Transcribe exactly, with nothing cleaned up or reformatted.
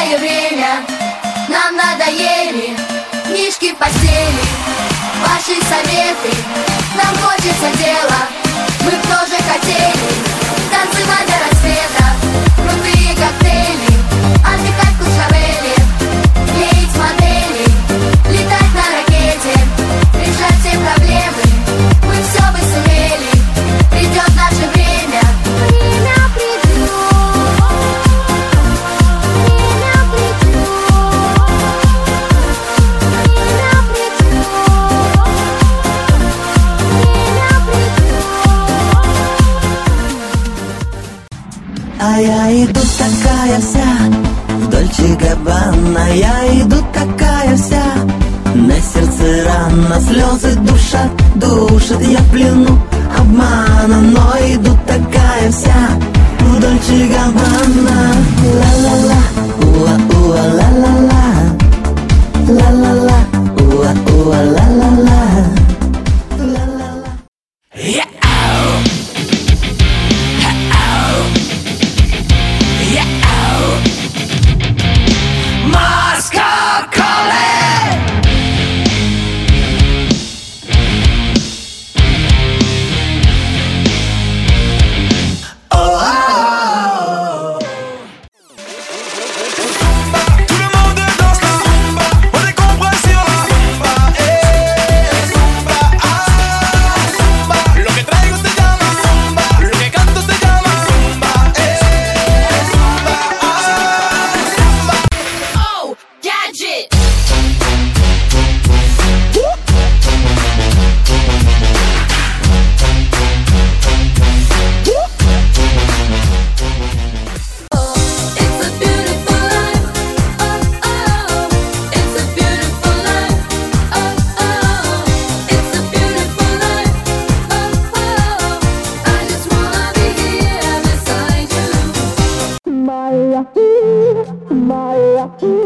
лучшее время. Нам надоели книжки в постели, ваши советы. Нам хочется дела, мы б тоже хотели танцевать до рассвета, крутые коктейли, отдыхать в Куршавеле, клеить модели, летать на ракете, решать все проблемы. Мы все бы сумели, придет наше время. Время придет, время придет, время придет, время придет. А я иду такая вся в Дольче Габбана, я иду такая вся. На сердце рана, слезы душат, душат, я в плену обмана, но иду такая вся в Дольче Габбана. Ла-ла-ла, уа-уа, ла-ла-ла, ла-ла-ла, уа-уа, ла-ла-ла, ла-ла-ла. Maya, Maya.